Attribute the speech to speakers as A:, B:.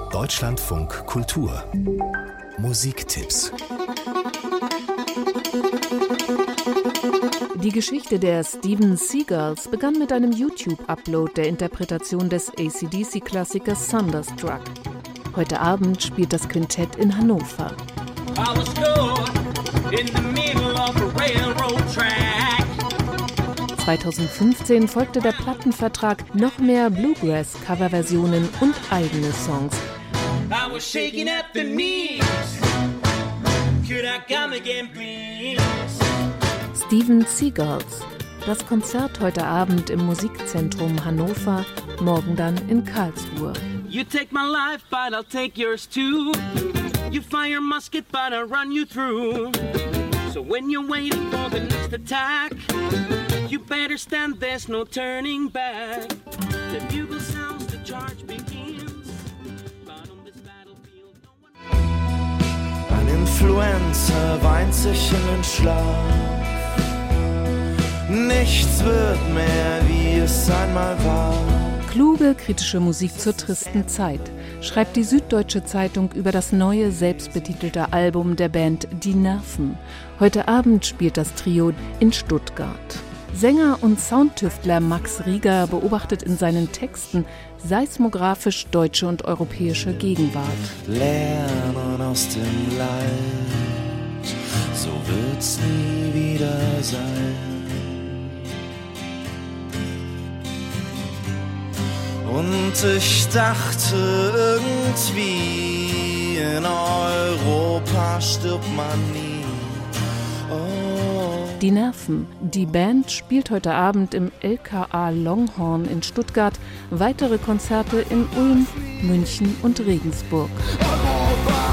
A: Deutschlandfunk Kultur Musiktipps.
B: Die Geschichte der Steven Seagulls begann mit einem YouTube-Upload der Interpretation des AC/DC-Klassikers Thunderstruck. Heute Abend spielt das Quintett in Hannover. 2015 folgte der Plattenvertrag, noch mehr Bluegrass-Coverversionen und eigene Songs. Steven Seagulls. Das Konzert heute Abend im Musikzentrum Hannover, morgen dann in Karlsruhe.
C: You take my life, but I'll take yours too. You fire musket, but I'll run you through. So when you're waiting for the next attack, you better stand, there's no turning back. The bugle sounds, the charge begins. But on this battlefield, no one...
D: Ein Influencer weint sich in den Schlaf. Nichts wird mehr, wie es einmal war.
B: Kluge, kritische Musik zur tristen Zeit, schreibt die Süddeutsche Zeitung über das neue, selbstbetitelte Album der Band Die Nerven. Heute Abend spielt das Trio in Stuttgart. Sänger und Soundtüftler Max Rieger beobachtet in seinen Texten seismografisch deutsche und europäische Gegenwart.
D: Lernen aus dem Leid, so wird's nie wieder sein. Und ich dachte irgendwie, in Europa stirbt man nie. Oh.
B: Die Nerven. Die Band spielt heute Abend im LKA Longhorn in Stuttgart. Weitere Konzerte in Ulm, München und Regensburg.
D: Europa.